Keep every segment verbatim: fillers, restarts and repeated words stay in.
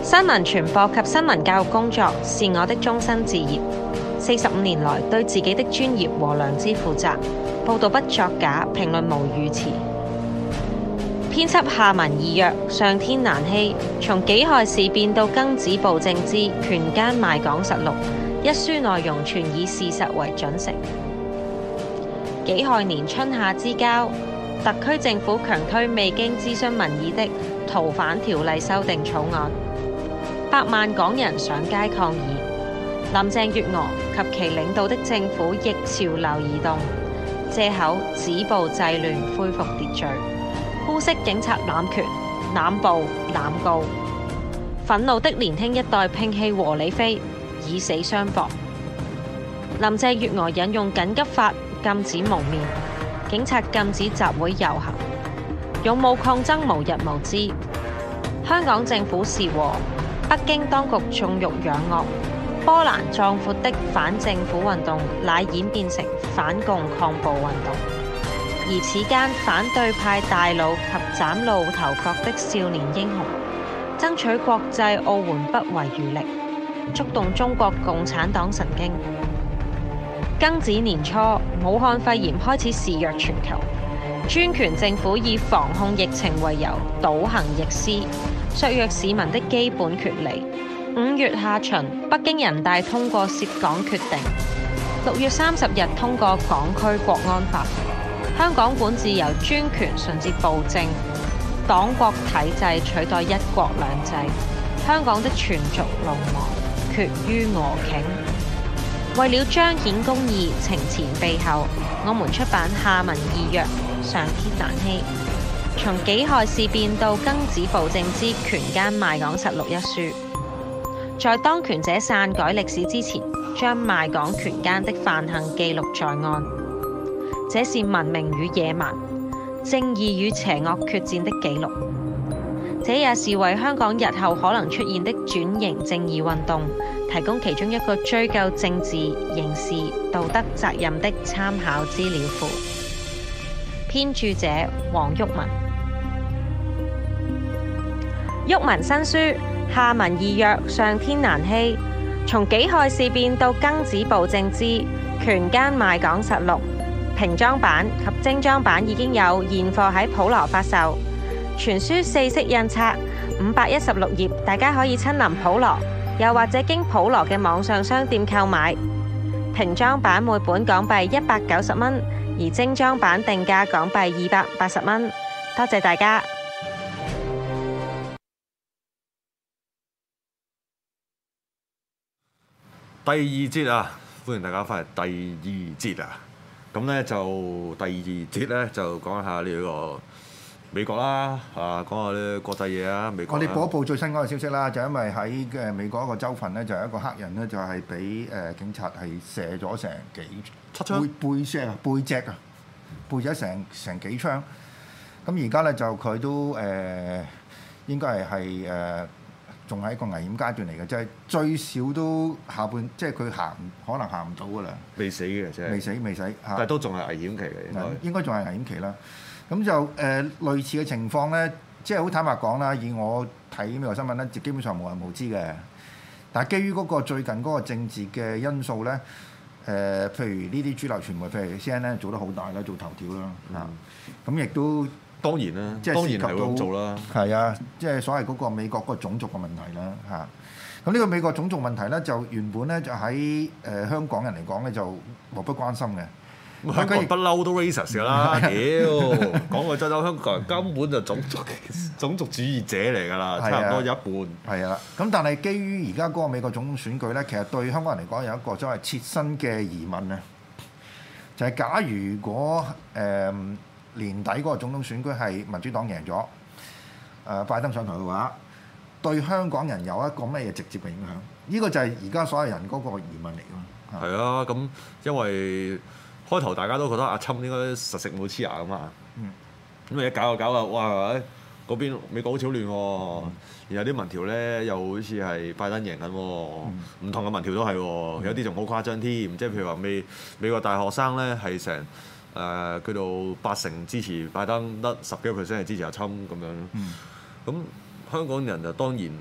新聞傳播及新聞教育工作是我的終身志業。四十五年來，對自己的專業和良知負責，報導不作假，評論無語詞。編輯下文意約，上天難欺。從己亥事變到庚子暴政之權奸賣港實錄，一書內容全以事實為準繩。己亥年春夏之交，特區政府強推未經諮詢民意的逃犯條例修訂草案，百萬港人上街抗議。林鄭月娥及其領導的政府逆潮流而動，借口止暴制亂恢復秩序，污衊警察濫權、濫暴、濫告。憤怒的年輕一代摒棄和理非，以死相搏。林鄭月娥引用緊急法禁止蒙面，警察禁止集會遊行，勇武抗爭無日無之。香港政府是和，北京當局縱欲養惡。波瀾壯闊的反政府運動乃演變成反共抗暴運動，而此間反對派大佬及嶄露頭角的少年英雄，爭取國際奧援不遺餘力，觸動中國共產黨神經。庚子年初，武漢肺炎開始肆虐全球，專權政府以防控疫情為由，倒行逆施，削弱市民的基本權利。五月下旬，北京人大通過涉港決定；六月三十日通過港區國安法。香港管治由專權順至暴政，黨國體制取代一國兩制。香港的全族龍亡，決於俄頃。為了彰顯公義，情前備後，我們出版下文意約，上天難欺。從己亥事變到庚子暴政之權奸賣港實錄一書。在當權者篡改歷史之前，將賣港權奸的犯行記錄在案，這是文明與野蠻、正義與邪惡決戰的記錄。這也是為香港日後可能出現的轉型正義運動提供其中一個追究政治、刑事、道德責任的參考資料庫。編著者黃毓民。毓民新書。下文意約，上天難欺。從己亥事變到庚子暴政之權奸賣港實錄，平裝版及精裝版已經有現貨喺普羅發售。全書四色印刷，五百一十六頁，大家可以親臨普羅，又或者經普羅嘅網上商店購買。平裝版每本港幣一百九十蚊，而精裝版定價港幣二百八十蚊。多謝大家。 第二節啊，歡迎大家翻嚟第二節啊。咁咧就第二節咧就講下呢個美國啦，啊講下啲國際嘢啊。美國我哋報一報最新嗰個消息啦，就因為喺嘅美國一個州份咧，就有一個黑人咧，就係俾誒警察係射咗成幾七槍背背脊啊背脊啊背咗成成幾槍。咁而家咧就佢都誒、呃、應該係係誒。仲係一個危險階段嚟嘅，即係最少都下半，即係佢行可能行唔到噶啦。 未死嘅啫， 未死未死， 但係都仲係危險期嘅，應該應該仲係危險期啦。咁就誒、呃、類似嘅情況咧，即係好坦白講啦，以我睇美國新聞咧，基本上無人無知嘅。但係基於嗰個最近嗰個政治嘅因素咧，誒、呃、譬如呢啲主流傳媒，譬如 C N N 做得好大啦，做頭條啦，啊咁亦都。 當然啦， 即係當然係會咁做啦。 係啊，即係所謂嗰個美國嗰個種族嘅問題啦，嚇。咁呢個美國種族問題咧，就原本咧就喺誒、呃、香港人嚟講咧就漠不關心嘅。 香港人不嬲都 racist 㗎啦，屌講句真，香港人根本就種族種族主義者嚟㗎啦，差唔多一半。 係啊，咁但係基於而家嗰個美國總統選舉咧，其實對香港人嚟講有一個真係切身嘅疑問啊，就係、是、假如如果誒。呃年底嗰個總統選舉係民主黨贏咗，誒、呃、拜登上台嘅話，對香港人有一個咩嘢直接嘅影響？呢、這個就係而家所有人嗰個疑問嚟㗎。 係啊，咁因為開頭大家都覺得阿侵應該實食冇黐牙㗎嘛，咁你一搞就搞啊，哇！嗰邊美國好似好亂喎、哦，嗯、然後啲民調咧又好似係拜登贏緊喎，唔、嗯、同嘅民調都係喎，有啲仲好誇張添，即係譬如話美美國大學生咧係成。誒叫做八成支持拜登，得十幾個 percent 係支持阿侵咁樣。咁、嗯、香港人就當然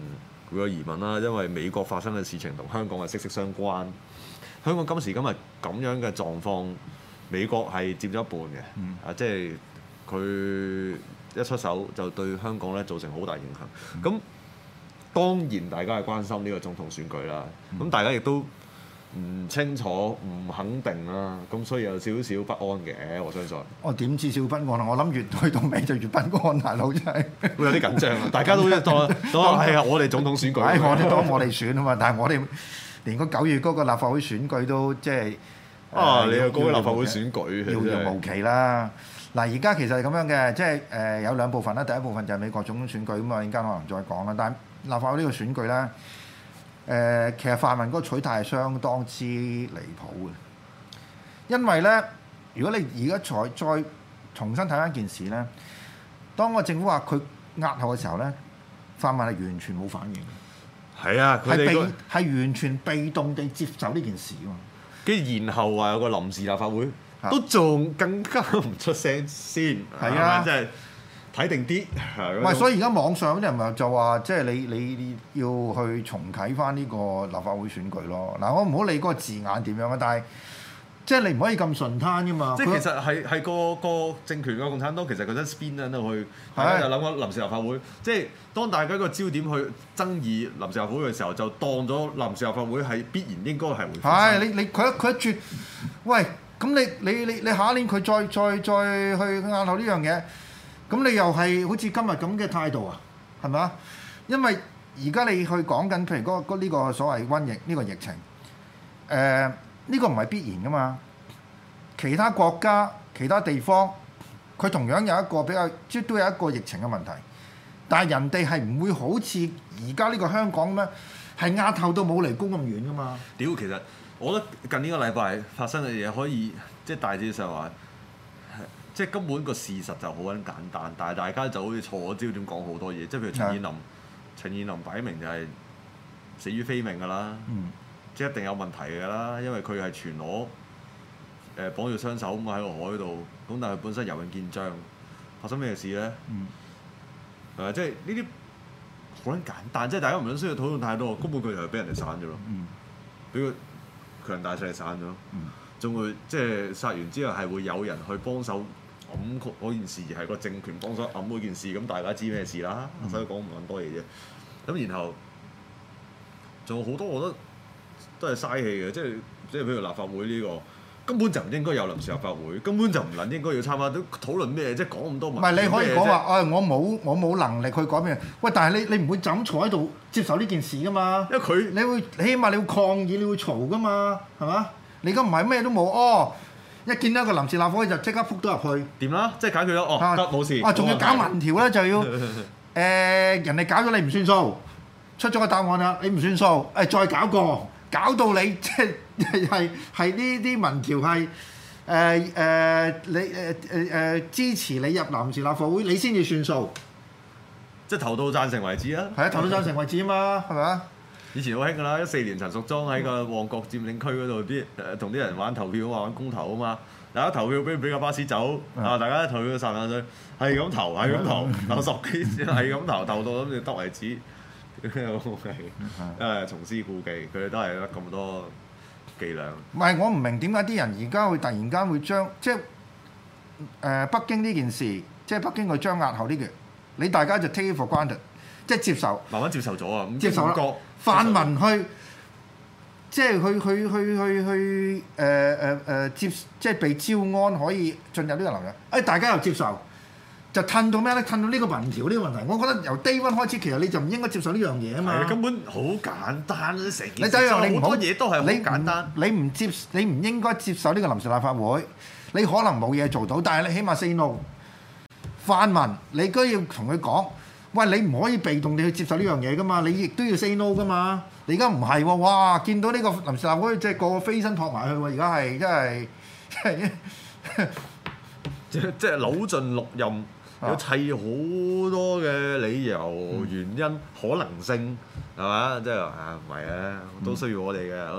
會有疑問啦，因為美國發生嘅事情同香港係息息相關。香港今時今日咁樣嘅狀況，美國係佔咗一半嘅， 嗯、 啊，即係佢一出手就對香港咧造成好大影響。咁、嗯、當然大家係關心呢個總統選舉啦，咁、嗯、大家亦都唔清楚、唔肯定啦，咁所以有少少不安嘅，我相信。 我點知少不安啊？我諗越去到尾就越不安，大佬真係會有啲緊張啊！大家都當當係啊，我哋總統選舉， 係我哋當我哋選啊嘛，但係我哋連個九月嗰個立法會選舉都即係啊！你又講立法會選舉， 遙遙無期啦。嗱，而家其實係咁樣嘅，即係誒有兩部分啦。第一部分就係美國總統選舉咁啊，陣間可能再講啦。但係立法會呢個選舉咧，誒、呃、其實泛民嗰個取態係相當之離譜嘅，因為咧，如果你而家再再重新睇翻件事咧，當個政府話佢押後嘅時候咧，泛民係完全冇反應。 係啊，佢哋個係完全被動地接受呢件事㗎嘛。 跟住然後話有個臨時立法會，啊、都仲更加唔出聲先。係啊，即係睇定啲。唔係， 所以而家網上啲人咪就話，即係你你要去重啟翻呢個立法會選舉咯。嗱，我唔好理嗰個字眼點樣啊，但係即係你唔可以咁順攤㗎嘛。 即係其實係係個個政權個共產黨其實佢想 spin 喺度去，大家就諗緊臨時立法會。即係當大家個焦點去爭議臨時立法會嘅時候，就當咗臨時立法會係必然應該係會發生。 係你你佢一佢一轉，喂，咁你你你你下一年佢再再再去押後呢樣嘢，咁你又係好似今日咁嘅態度啊？係咪啊？因為而家你去講緊，譬如嗰嗰呢個所謂瘟疫呢個疫情，誒。呢個唔係必然噶嘛，其他國家、其他地方，佢同樣有一個比較，即都有一個疫情嘅問題，但係人哋係唔會好似而家呢個香港咁樣，係壓後到冇離宮咁遠噶嘛。 屌，其實我覺得近呢個禮拜發生嘅嘢可以即係大致上話，即係根本個事實就好撚簡單，但係大家就好似錯咗焦點講好多嘢，即係譬如陳彥霖，的陳彥霖擺明就係死於非命㗎啦。嗯。即係一定有問題㗎啦，因為佢係全裸誒綁住雙手咁喺個海度，咁但係佢本身游泳健將，發生咩事咧？嗯。誒，即係呢啲好撚簡單，即係大家唔需要討論太多，根本佢就係俾人哋散咗咯。嗯。俾佢強大勢力散咗。嗯。仲會即係殺完之後係會有人去幫手揞嗰件事，而係個政權幫手揞嗰件事，咁大家知咩事啦？嗯、所以講唔咁多嘢啫。咁然後仲有好多，我覺得。都係嘥氣嘅，即係即係譬如立法會呢、這個根本就唔應該有臨時立法會，根本就唔撚應該要參加，都討論咩？即係講咁多問題。唔係你可以講話，誒、哎、我冇我冇能力去改變。喂，但係你你唔會就咁坐喺度接受呢件事㗎嘛？因為佢你會起碼你會抗議，你會嘈㗎嘛？係嘛？你而家唔係咩都冇，哦，一見到一個臨時立法會就即刻撲到入去。掂啦，即係解決咗，哦得冇事。啊，仲要搞民調咧，就要誒、呃、人哋搞咗你唔算數，出咗個答案啦，你唔算數，誒、哎、再搞過。搞到你即係係係呢啲民調係誒誒你誒誒誒支持你入臨時立法會，你先至算數。即係投到贊成為止啊！係啊，投到贊成為止啊嘛，係咪啊？以前好興㗎啦，一四年陳淑莊喺個旺角佔領區嗰度啲誒同啲人玩投票，玩公投啊嘛。大家投票俾唔俾個巴士走啊？大家投票散下水，係咁投，係咁投，投十幾次係咁投，投到諗住得為止。O K，因為重施故技，佢哋都係得咁多伎倆。唔係，我唔明點解啲人而家會突然間會將即係誒、呃、北京呢件事，即係北京佢將押後呢件，你大家就 take it for granted，即係接受，慢慢接受咗啊！接受啦，泛民去即係去去去去去誒誒誒接，即係被招安可以進入呢個流入，誒、哎、大家又接受。就褪到咩咧？褪到呢個民調呢個問題，我覺得由 day one 開始，其實你就唔應該接受呢樣嘢啊嘛。根本好簡單，成件事好多嘢都係好簡單。你唔接，你唔應該接受呢個臨時立法會。你可能冇嘢做到，但係你起碼 say no。泛民，你都要同佢講，喂，你唔可以被動地去接受呢樣嘢噶嘛，你亦都要 say no 噶嘛。你而家唔係喎，哇！見到呢個臨時立法會，即係個個飛身撲埋去喎，而家係真係真係即係即係扭盡六壬。有砌好多嘅理由、原因、可能性，係嘛？即係啊，唔係啊，都需要我哋嘅可能。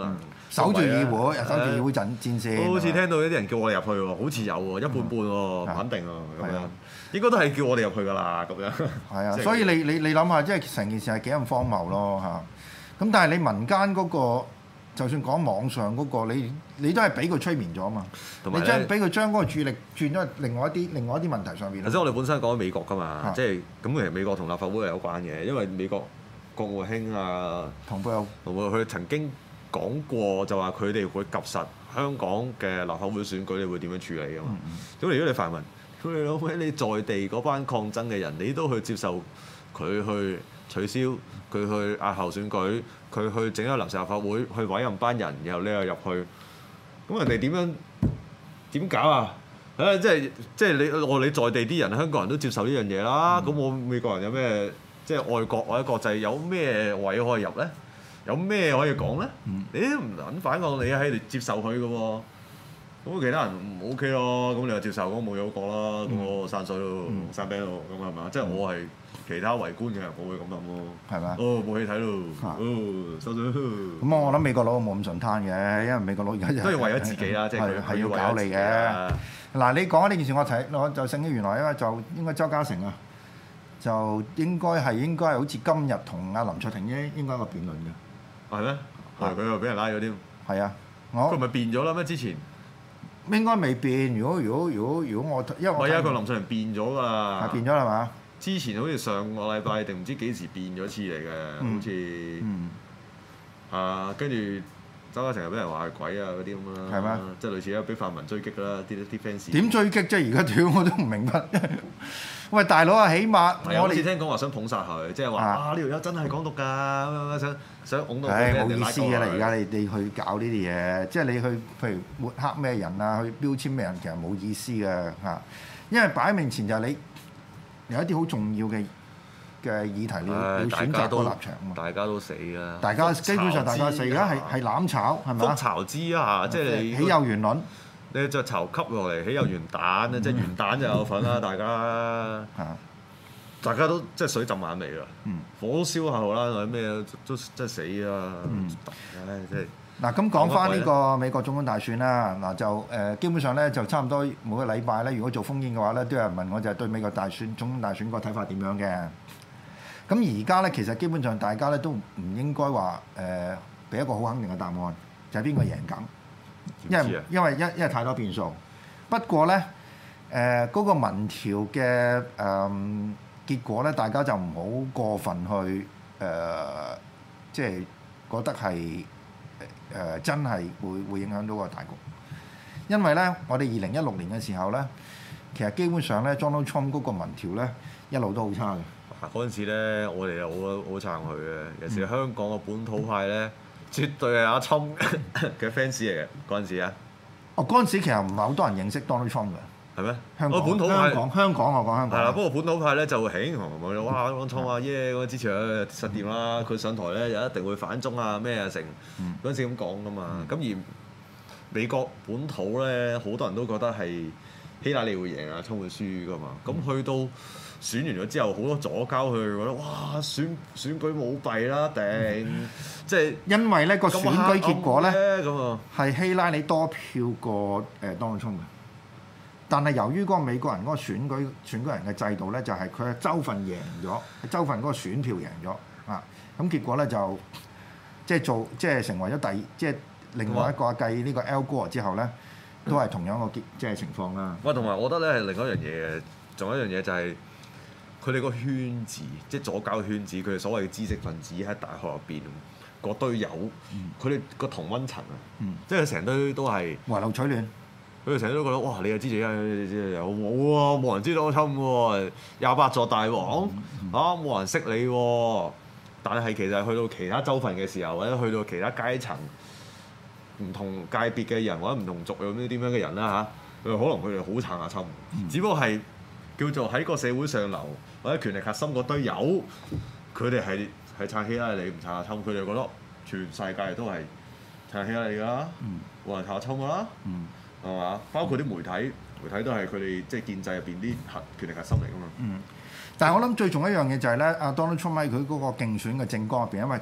守住議會， 係啊守住議會陣戰線。 好似聽到有啲人叫我哋入去喎，好似有喎，一半半喎，唔肯定喎，咁樣係啊應該都係叫我哋入去㗎啦，咁樣。 係啊， 即係所以你你你諗下，即係成件事係幾咁荒謬咯嚇。咁但係你民間嗰個，就算講網上嗰個，你你都係俾佢催眠咗嘛。你同埋咧， 將俾佢將嗰個注意力轉咗去另外一啲另外一啲問題上邊。 頭先我哋本身講緊美國㗎嘛啊， 即係咁其實美國同立法會係有關嘅，因為美國國務卿啊， 同佢有同埋佢曾經講過就話佢哋會及實香港嘅立法會選舉，你會點樣處理㗎嘛？咁、嗯、如果你泛民，咁你老味你在地嗰班抗爭嘅人，你都去接受佢去取消，佢去押後選舉，佢去整一個臨時立法會，去委任班人，然後你又入去，咁人哋點樣點搞啊？啊，即係即係你我你在地啲人，香港人都接受呢樣嘢啦。咁、嗯、我美國人有咩即係外國或者國際有咩位可以入咧？有咩可以講咧？嗯、你都唔撚反抗，你喺度接受佢嘅喎。咁其他人唔 OK 咯，咁你又接受，咁冇嘢好講啦。咁、嗯、我散水咯，散兵咯，咁係嘛？即係我係其他圍觀嘅人，我會咁諗咯。係嘛？哦，冇戲睇咯。哦，收咗。咁我諗美國佬冇咁順攤嘅，因為美國佬而家都係為咗自己啦，即係佢係要搞你嘅。嗱，你講呢件事，我睇我就醒起原來因為就應該周家成啊，就應該係應該係好似今日同阿林卓廷應應該一個辯論嘅。 係咩？係佢又俾人拉咗添。係啊， 我佢咪變咗啦咩？之前應該未變。如果如果如果如果我因為我係啊，佢林卓廷變咗㗎。 係變咗係嘛？ 之前好似上個禮拜定唔知幾時變咗次嚟嘅， 嗯、 好似、 嗯、 啊，跟住周家成日俾人話係鬼啊嗰啲咁啦，係嗎即係類似咧俾泛民追擊啦，啲啲 fans 點追擊啫？而家屌我都唔明白。喂，大佬啊，起碼我哋好似聽講話想捧殺佢，即係話啊呢條友真係港獨㗎，想想拱到佢冇意思㗎啦！而家你你去搞呢啲嘢，即係你去譬如抹黑咩人啊，去標籤咩人，其實冇意思嘅嚇。因為擺面前就係你有一啲好重要嘅嘅議題，你要你選擇個立場啊嘛。 大家都死啦！ 大家基本上大家死，而家係係攬炒係咪啊？ 覆巢之下，即係你豈有完卵？ 你隻巢吸落嚟，豈有完蛋咧？即係完蛋就有份啦，大家大家都即係水浸眼眉啦，火燒後啦，或者咩都真係死啦！唉，即係嗱咁講翻呢個美國總統大選啦，嗱就誒基本上咧就差唔多每個禮拜咧，如果做烽煙嘅話咧，都有人問我就係對美國大選總統大選個睇法點樣嘅。咁而家咧其實基本上大家咧都唔應該話誒俾一個好肯定嘅答案，就係邊個贏緊。因為因為因因為太多變數，不過咧誒嗰個民調嘅誒、呃、結果咧，大家就唔好過分去誒、呃，即係覺得係誒、呃、真係會會影響到個大局。因為咧，我哋二零一六年嘅時候咧，其實基本上咧，Donald Trump 嗰個民調咧一路都好差嘅。 嗰陣時咧，我哋又好好撐佢嘅，尤其是香港嘅本土派咧。絕對係阿侵嘅 fans 嚟嘅嗰陣時啊！ 哦，嗰陣時其實唔係好多人認識 Donald Trump 嘅， 係咩？ 香港、 本土派香港、香港我講香港。 係啦，不過本土派咧就興同哇 Donald Trump 啊耶咁支持佢實掂啦！佢上台咧又一定會反中啊咩啊成嗰陣時咁講噶嘛。咁、嗯、而美國本土咧好多人都覺得係希拉里會贏啊，侵會輸噶嘛。咁、嗯、去到選完咗之後，好多左膠佢覺得哇選選舉舞弊啦頂，即係因為咧個選舉結果咧咁係希拉里多票過誒 Donald Trump 嘅，但係由於嗰個美國人嗰個選舉選舉人嘅制度咧，就係佢係州份贏咗，州份嗰個選票贏咗啊，咁結果咧就即係做即係成為咗第即係另外一個計呢個 Al Gore 之後咧，都係同樣個結即係情況啦。 喂，同埋我覺得咧係另一樣嘢嘅，仲有一樣嘢就係、是。佢哋個圈子，即係左膠圈子，佢哋所謂嘅知識分子喺大學入邊嗰堆友，佢哋個同溫層啊，嗯、即係成堆都係懷柔取暖。 佢哋成日都覺得哇！你又支持啊？有冇啊？冇人知道我侵喎，廿八座大王、嗯嗯、啊！冇人識你喎。但係其實去到其他州份嘅時候，或者去到其他階層、唔同界別嘅人或者唔同族有啲點樣嘅人啦嚇，佢可能佢哋好撐阿侵，嗯、只不過係叫做喺個社會上流。或者權力核心嗰堆友，佢哋係係撐希拉里唔撐阿侵，佢哋覺得全世界都係撐希拉里㗎啦，冇人撐阿侵㗎啦，係嘛、嗯？包括啲媒體，媒體都係佢哋即係建制入邊啲核權力核心嚟㗎嘛。嗯， 但係我諗最重要一樣嘢就係咧，阿 Donald Trump 喺佢嗰個競選嘅政綱入邊，因為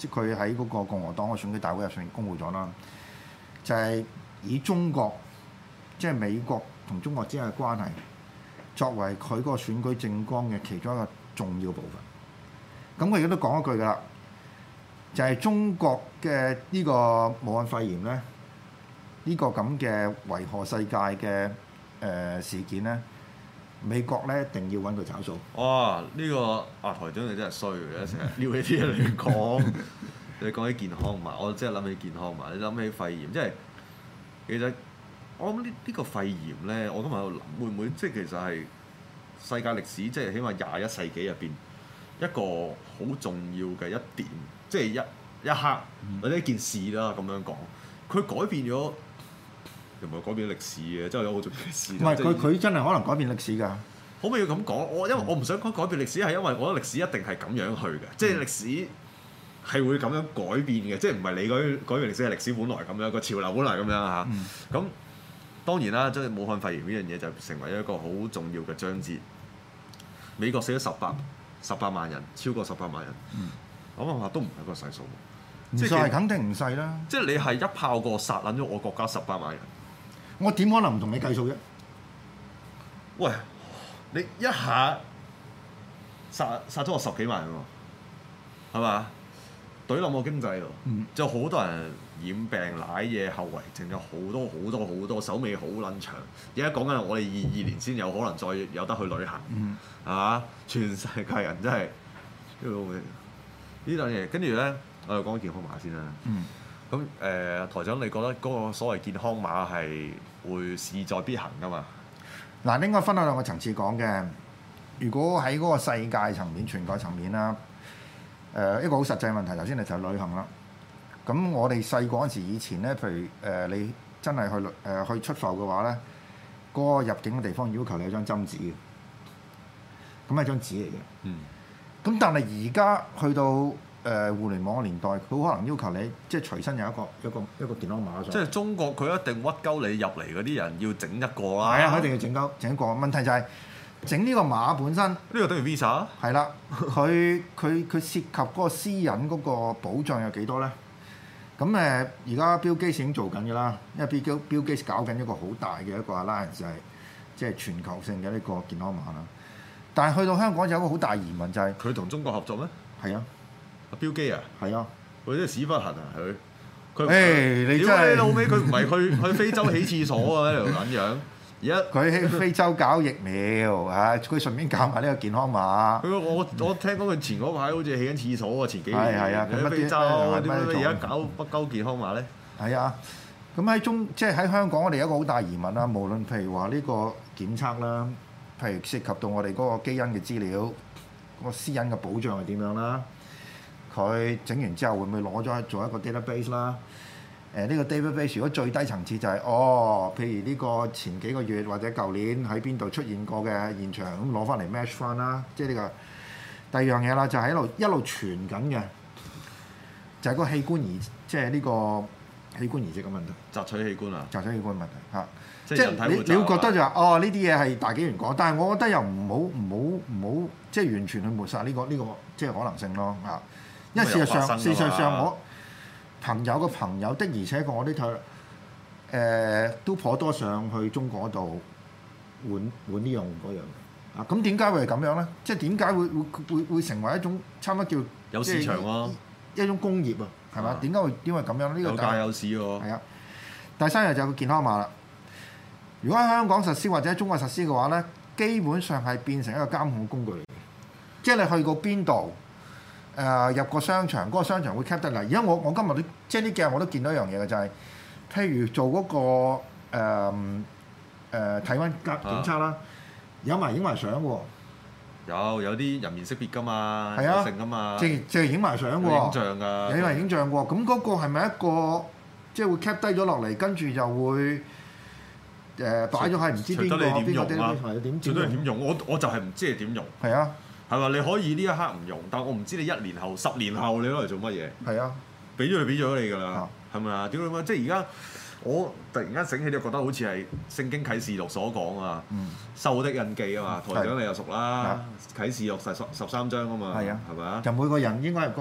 即係佢喺嗰個共和黨嘅選舉大會入上面公佈咗啦，就係、是、以中國即係美國同中國之間嘅關係作為佢嗰個選舉政綱嘅其中一個重要部分。咁佢亦都講一句㗎啦，就係、是、中國嘅呢個武漢肺炎咧，呢、這個咁嘅維和世界嘅誒、呃、事件咧。美國咧一定要揾佢找數。 哇！呢、這個啊台長你真係衰嘅，成日撩起啲嘢嚟講。你講起健康碼，我真係諗起健康碼。你諗起肺炎，即係其實我諗呢呢個肺炎咧，我今日喺度諗，會唔會即係其實係世界歷史，即係起碼廿一世紀入邊一個好重要嘅一點，即係一一刻或者一件事啦咁樣講，佢改變咗。又唔係改變歷史嘅，真係有好重要嘅事。 唔係佢佢真係可能改變歷史㗎。 可唔可以咁講？我因為我唔想講改變歷史，係因為我覺得歷史一定係咁樣去嘅，嗯、即係歷史係會咁樣改變嘅，即係唔係你改改變歷史係歷史本來咁樣，個潮流本來咁樣嚇。咁、嗯、當然啦，即係武漢肺炎呢樣嘢就成為一個好重要嘅章節。美國死咗十八十八萬人，超過十八萬人。咁我話都唔係個細數， 唔細肯定唔細啦。 即係你係一炮過殺撚咗我國家十八萬人。 我點可能唔同你計數啫？ 喂，你一下殺殺咗我十幾萬喎，係嘛？懟冧我經濟喎， 嗯、 就好多人染病、舐嘢、後遺症，有好多好多好多，手尾好撚長。而家講緊我哋二二年先有可能再有得去旅行，係嘛、嗯？全世界人真係呢樣嘢，跟住咧，我哋講健康碼先啦。咁誒、嗯呃，台長，你覺得嗰個所謂健康碼係會勢在必行㗎嘛？ 嗱，應該分開兩個層次講嘅。如果喺嗰個世界層面、全球層面啦，誒、呃、一個好實際問題，頭先你就旅行啦。咁我哋細個嗰陣時以前咧，譬如誒、呃、你真係去誒、呃、去出埠嘅話咧，嗰、那個入境嘅地方要求你有張針紙嘅，咁係張紙嚟嘅。嗯。咁但係而家去到誒、呃、互聯網嘅年代，佢可能要求你即係隨身有一個一個一個健康碼。 即係中國佢一定屈鳩你入嚟嗰啲人要整一個啦。 係啊，一定要整鳩整一個。問題就係整呢個碼本身，呢個等於 Visa。係啦，佢佢佢涉及嗰個私隱嗰個保障有幾多咧？咁誒，而家 Bill Gates 已經做緊㗎啦，因為 Bill Bill Gates 搞緊一個好大嘅一個 alliance 就係即係全球性嘅呢個健康碼啦。但係去到香港有一個好大疑問就係佢同中國合作咩？ 係啊。 標機啊，係啊， 佢啲屎忽痕啊，佢佢， 誒你真係， 你老尾佢唔係去去非洲起廁所啊，喺度撚樣，而家佢喺非洲搞疫苗啊，佢順便搞埋呢個健康碼。 佢我我聽講佢前嗰排好似起緊廁所啊，前幾年係係啊， 喺非洲點解而家搞北鳩健康碼咧？係啊，咁喺中即係喺香港，我哋有一個好大疑問啦。無論譬如話呢個檢測啦，譬如涉及到我哋嗰個基因嘅資料，個私隱嘅保障係點樣啦？佢整完之後會唔會攞咗去做一個 database 啦？誒、呃、呢、這個 database 如果最低層次就係、是、哦，譬如呢個前幾個月或者舊年喺邊度出現過嘅現場，咁攞翻嚟 match 翻啦。即係呢個第二樣嘢啦，就係一路一路傳緊嘅，就係、是、個器官移，即係呢個器官移植嘅問題。 摘取器官啊？ 摘取器官問題嚇，啊、即係係你你會覺得就話、是、哦呢啲嘢係大紀元講，但係我覺得又唔好唔好唔好即係完全去抹殺呢、這個呢、這個即係可能性咯嚇。因為事實上，事實上我朋友嘅朋友的，而且確我啲睇誒都頗多上去中國度換換呢樣換嗰樣啊！咁點解會係咁樣咧？即係點解會會會會成為一種差唔多叫有市場咯、啊， 一種工業啊，係嘛？點解會因為咁樣呢、呢個有價有市喎。 係啊，第三樣就係個健康碼啦。如果喺香港實施或者喺中國實施嘅話咧，基本上係變成一個監控工具嚟嘅，即係你去過邊度？誒、呃、入個商場，嗰、那個商場會 cap 得嚟。而家我我今日都即係呢幾日我都見到一樣嘢嘅，就係、是、譬如做嗰、那個誒誒體溫檢檢測啦，啊、有埋影埋相喎。 有有啲人面識別㗎嘛， 係啊， 性㗎嘛， 即係即係影埋相喎， 影像㗎， 有埋影像喎。咁嗰個係咪一個即係會 cap 低咗落嚟，跟住就會誒擺咗喺唔知邊個邊個地方點？ 最多係點用？我我就係唔知係點用。 係啊。 係嘛？你可以呢一刻唔用，但我唔知你一年後、十年後你攞嚟做乜嘢？ 係啊， 俾咗就俾咗你㗎啦，係咪啊？點解咁？即係而家我突然間醒起，你覺得好似係聖經啟示錄所講啊，獸的印記啊嘛，台長你又熟啦，啟示錄十十十三章啊嘛，係啊，係咪啊？ 就每個人應該係個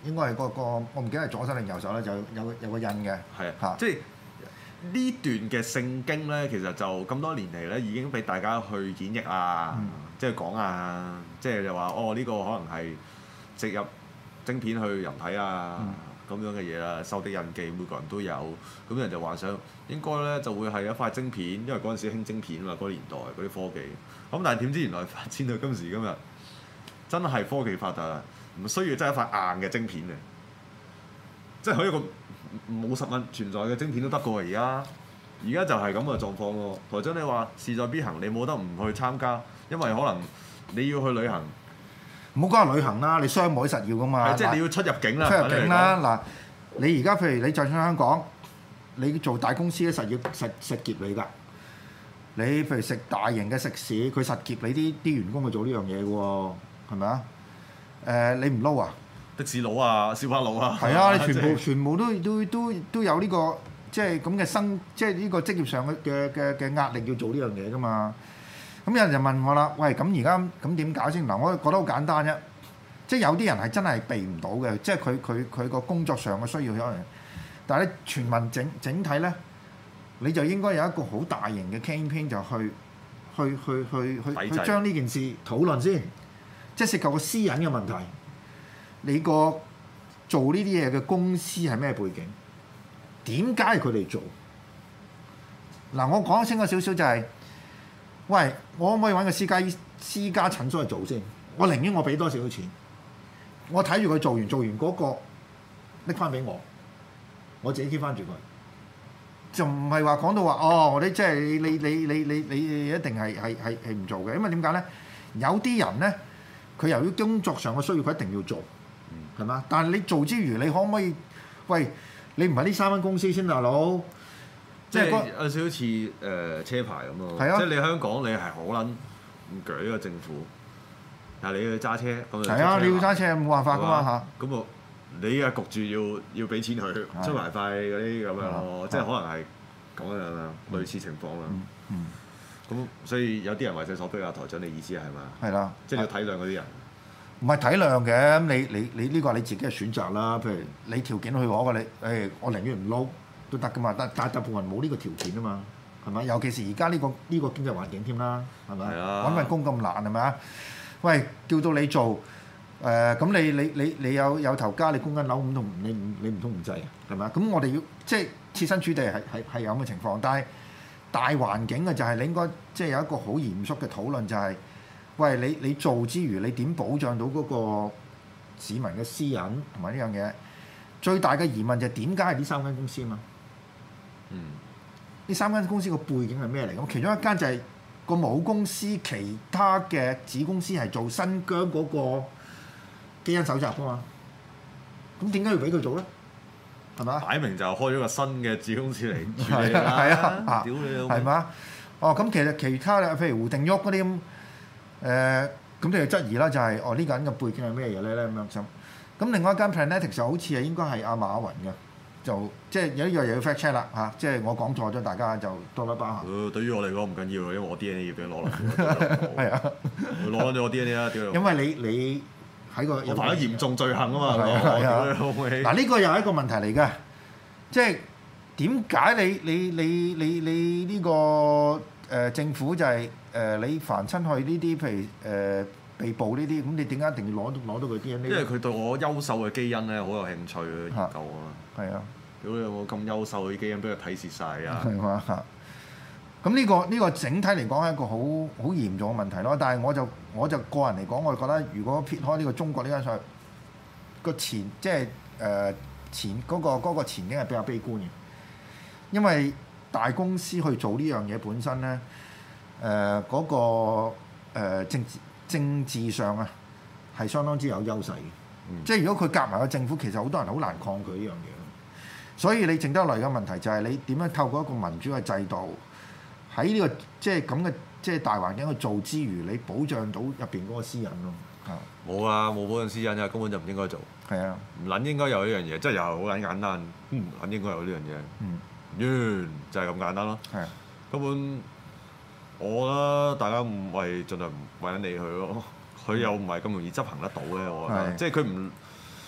應該係個個我唔記得係左手定右手咧，就有有個印嘅。 係啊， 嚇即係呢段嘅聖經咧，其實就咁多年嚟咧，已經俾大家去演繹啊， 嗯、 即係講啊，即係就話哦呢、呢個可能係植入晶片去人體啊。嗯咁樣嘅嘢啦，受的印記每個人都有，咁人就幻想應該咧就會係一塊晶片，因為嗰陣時興晶片啊嘛，嗰、嗰個年代嗰啲科技，咁但係點知原來發展到今時今日，真係科技發達，唔需要真係一塊硬嘅晶片嘅，即係可以一個冇實物存在嘅晶片都得過而家，而家就係咁嘅狀況咯。台長你話勢在必行，你冇得唔去參加，因為可能你要去旅行。 唔好講話旅行啦，你商務都實要噶嘛。 即係你要出入境啦。 出入境啦，嗱，你而家譬如你就算香港，你做大公司咧，實要實實劫你㗎。你譬如食大型嘅食肆，佢實劫你啲啲員工去做呢樣嘢嘅喎，係咪啊？誒，你唔撈啊？ 的士佬啊，小巴佬啊。 係啊，你全部全部都都都都有呢個即係咁嘅生，即係呢個職業上嘅嘅嘅嘅壓力要做呢樣嘢㗎嘛。咁有人就問我啦，喂，咁而家咁點搞先？嗱，我覺得好簡單啫，即係有啲人係真係避唔到嘅，即係佢佢佢個工作上嘅需要可能，但係咧全民整整體咧，你就應該有一個好大型嘅 campaign 就去去去去去去將呢件事討論先，即係涉及個私隱嘅問題。你個做呢啲嘢嘅公司係咩背景？點解係佢哋做？嗱，我講清楚少少就係。喂，我可唔可以揾個私家私家診所去做先？我寧願我俾多少少錢，我睇住佢做完做完嗰個拎翻俾我，我自己 keep 翻住佢，就唔係話講到話哦，我哋即係你你你你你你一定係係係係唔做嘅，因為點解咧？有啲人咧，佢由於工作上嘅需要，佢一定要做，係嘛？但係你做之餘，你可唔可以？喂，你唔係呢三間公司先，大佬。 即係有少少似誒車牌咁咯， 啊、 即係你香港你係好撚唔鋸呢個政府，但係你要揸車咁就係啊，你要揸車冇辦法噶嘛嚇。咁啊，你啊焗住要要俾錢佢出牌費嗰啲咁樣咯，即係可能係咁樣啦，類似情況啦。嗯。咁所以有啲人為勢所逼啊，台長你意思係嘛？係啦。即係你要體諒嗰啲人。 唔係體諒嘅，咁你你你呢個係你自己嘅選擇啦。譬如你條件去攞嘅，你誒我寧願唔撈。都得噶嘛，但但大部分人冇呢個條件啊嘛，係咪？尤其是而家呢個呢、呢個經濟環境添啦，係咪？揾份工咁難係咪啊？喂，叫到你做誒，咁、呃、你你你你有有頭家，你供緊樓咁同你唔你唔通唔制啊？係咪啊？咁我哋要即係設身處地係係係有咁嘅情況，但係大環境嘅就係你應該即係有一個好嚴肅嘅討論，就係、是、喂你你做之餘，你點保障到嗰個市民嘅私隱同埋呢樣嘢？最大嘅疑問就係點解係呢三間公司啊嘛？嗯，呢三間公司個背景係咩嚟？咁其中一間就係個母公司，其他嘅子公司係做新疆嗰個基因搜集㗎嘛。咁點解要俾佢做咧？係嘛？ 擺明就開咗個新嘅子公司嚟處理啦。係啊， 屌你老母！ 係嘛？哦，咁其實其他譬如胡定旭嗰啲咁，誒、呃，咁你就質疑啦，就係、是、哦呢個人嘅背景係咩嘢咧？咁樣咁。咁另外一間 Planetics 就好似係應該係阿馬雲嘅。就即係有一樣嘢要 fact check 啦嚇，即係我講錯咗，大家就多多包涵。 誒，對於我嚟講唔緊要，因為我 D N A 要俾佢攞啦。係啊，攞咗我 D N A 啦，屌！ 因為你你喺個我犯咗嚴重罪行啊嘛， 嗱呢個又係一個問題嚟嘅，即係點解你你你你你呢個誒政府就係誒你凡親去呢啲譬如誒被捕呢啲，咁你點解一定要攞攞到佢 D N A？ 因為佢對我優秀嘅基因咧好有興趣去研究啊。 係啊。 屌你有冇咁優秀嘅基因俾佢睇蝕晒啊！ 係嘛嚇？咁呢個呢個整體嚟講係一個好好嚴重嘅問題咯。但係我就我就個人嚟講，我覺得如果撇開呢個中國呢間上個前即係誒前嗰個嗰個前景係比較悲觀嘅，因為大公司去做呢樣嘢本身咧誒嗰個誒政治政治上啊係相當之有優勢嘅。嗯、即係如果佢夾埋個政府，其實好多人好難抗拒呢樣嘢。所以你剩得嚟嘅問題就係你點樣透過一個民主嘅制度喺呢、這個即係咁嘅即係大環境去做之餘，你保障到入邊嗰個私隱咯。 冇啊，冇保障私隱啊，根本就唔應該做。係啊，唔撚應該有呢樣嘢，即係又係好撚簡單。唔撚應該有呢樣嘢。嗯，完就係咁簡單咯。係、啊，根本我覺得大家唔係盡量唔為緊理佢咯。佢又唔係咁容易執行得到咧，我覺得。即係佢唔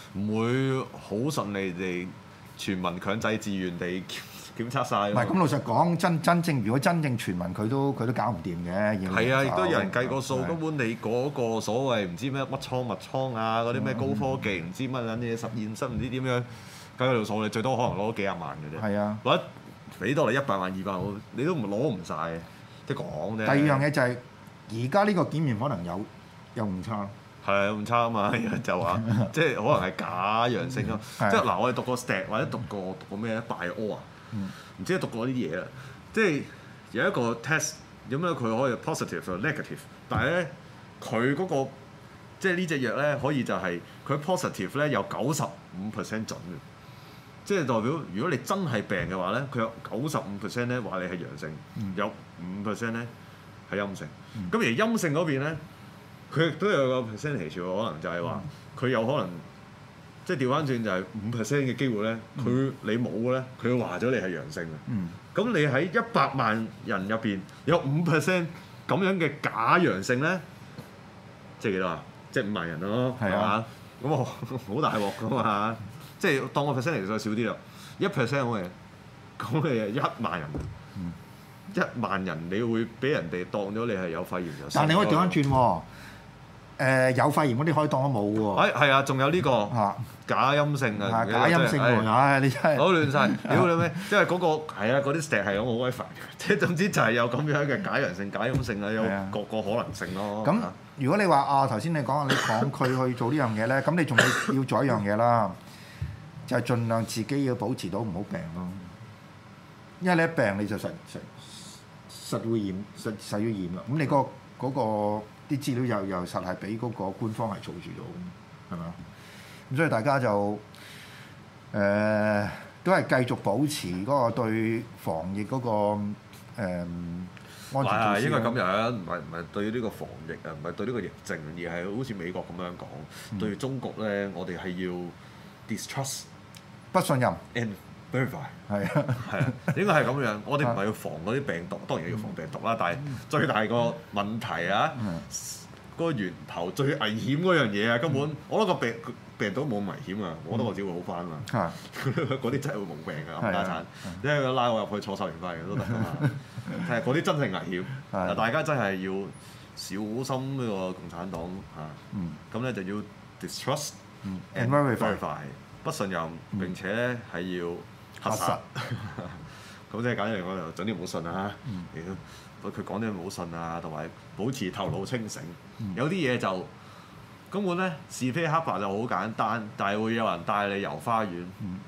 唔會好順利地全民強制自願地檢測晒。 唔係咁老實講，真真正如果真正全民佢都佢都搞唔掂嘅。 係啊，亦都有人計過數， 係根本你嗰個所謂唔知咩乜倉物倉啊，嗰啲咩高科技唔知乜撚嘢實驗室唔知點樣計嗰條數，你最多可能攞幾廿萬嘅啫。 係啊， 或者俾多你一百萬二百萬，你都唔攞唔晒嘅，即係講啫。 第二樣嘢就係而家呢個檢驗可能有有誤差。 係啊，咁差啊嘛，就話即係可能係假陽性咯。即係嗱，我哋讀過 stat 或者讀過讀過咩咧 bio 啊，唔知讀過啲嘢啦。即係有一個 test 咁咧，佢可以 positive 或 negative，但係咧佢嗰個即係呢隻藥咧可以就係佢 positive 咧有九十五 percent 準嘅，即係代表如果你真係病嘅話咧，佢有九十五 percent 咧話你係陽性，有五 percent 咧係陰性。咁而陰性嗰邊咧，佢亦都有個 percentage 喎，可能就係話佢有可能即係調翻轉就係五 percent 嘅機會咧，佢你冇嘅咧，佢話咗你係陽性嘅。咁你喺一百萬人入邊有五 percent 咁樣嘅假陽性咧，即係幾多啊？即係五萬人咯，係嘛？咁我好大鑊噶嘛，即係當個 percentage 再少啲啦，一 percent 好嘅，咁你係一萬人。一萬人你會俾人哋當咗你係有肺炎就， 但係你可以調翻轉喎，誒有肺炎嗰啲可以當咗冇喎。 誒係啊，仲有呢個假陰性啊， 假陰性喎，唉你真係好亂晒，屌你咩？因為嗰個係啊，嗰啲 stat 係咁好鬼煩嘅，即係總之就係有咁樣嘅假陽性、假陰性啊，有各個可能性咯。 咁如果你話啊頭先你講你講佢去做呢樣嘢咧，咁你仲要要做一樣嘢啦，就係盡量自己要保持到唔好病咯，因為你一病你就實實。實會驗，實實要驗啦。咁你嗰嗰個啲資料又又實係俾嗰個官方係儲住到，係咪啊？咁所以大家就誒都係繼續保持嗰個對防疫嗰個誒安全措施。 應該咁樣，唔係唔係對呢個防疫啊，唔係對呢個疫症，而係好似美國咁樣講，對中國咧，我哋係要 distrust 不信任 and verify 係啊係啊，應該係咁樣。我哋唔係要防嗰啲病毒，當然要防病毒啦。但係最大個問題啊，嗰個源頭最危險嗰樣嘢啊，根本我覺得個病病毒冇咁危險啊，我覺得我只會好翻嘛。嗰啲真係會冇病㗎，冚家鏟，因為拉我入去坐十年費嘅都得㗎嘛。係嗰啲真係危險，嗱大家真係要小心呢個共產黨嚇。咁咧就要 distrust and verify， 不信任並且咧係要核實，咁即係簡單嚟講就總之唔好信啊！屌，佢講啲唔好信啊，同埋保持頭腦清醒。有啲嘢就根本咧是非黑白就好簡單，但係會有人帶你遊花園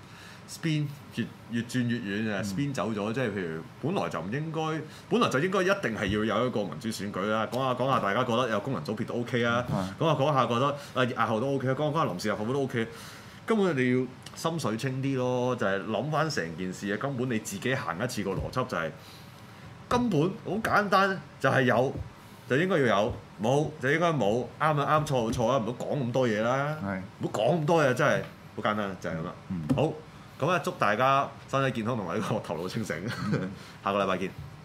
，spin 越越轉越遠啊！spin 走咗，即係譬如本來就唔應該，本來就應該一定係要有一個民主選舉啦。講下講下，大家覺得有功能組別都 OK 啊。講下講下覺得啊押後都 OK，講下講下臨時立法會都 OK。根本你要心水清啲咯，就係諗翻成件事啊！根本你自己行一次個邏輯就係、是、根本好簡單，就係有就應該要有，冇就應該冇，啱啊啱，錯就錯啊！唔好講咁多嘢啦，唔好講咁多嘢，真係好簡單，就係咁啦。好，咁啊祝大家身體健康同埋呢個頭腦清醒，下個禮拜見。